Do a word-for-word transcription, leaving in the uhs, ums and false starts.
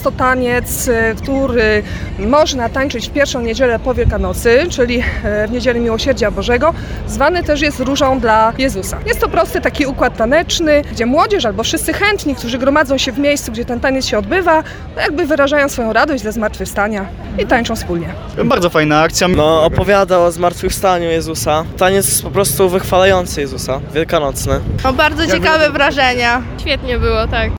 Jest to taniec, który można tańczyć w pierwszą niedzielę po Wielkanocy, czyli w Niedzielę Miłosierdzia Bożego. Zwany też jest Różą dla Jezusa. Jest to prosty taki układ taneczny, gdzie młodzież albo wszyscy chętni, którzy gromadzą się w miejscu, gdzie ten taniec się odbywa, jakby wyrażają swoją radość ze zmartwychwstania i tańczą wspólnie. Bardzo fajna akcja. No, opowiada o zmartwychwstaniu Jezusa. Taniec jest po prostu wychwalający Jezusa, wielkanocny. No, bardzo ciekawe wrażenia. Świetnie było, tak.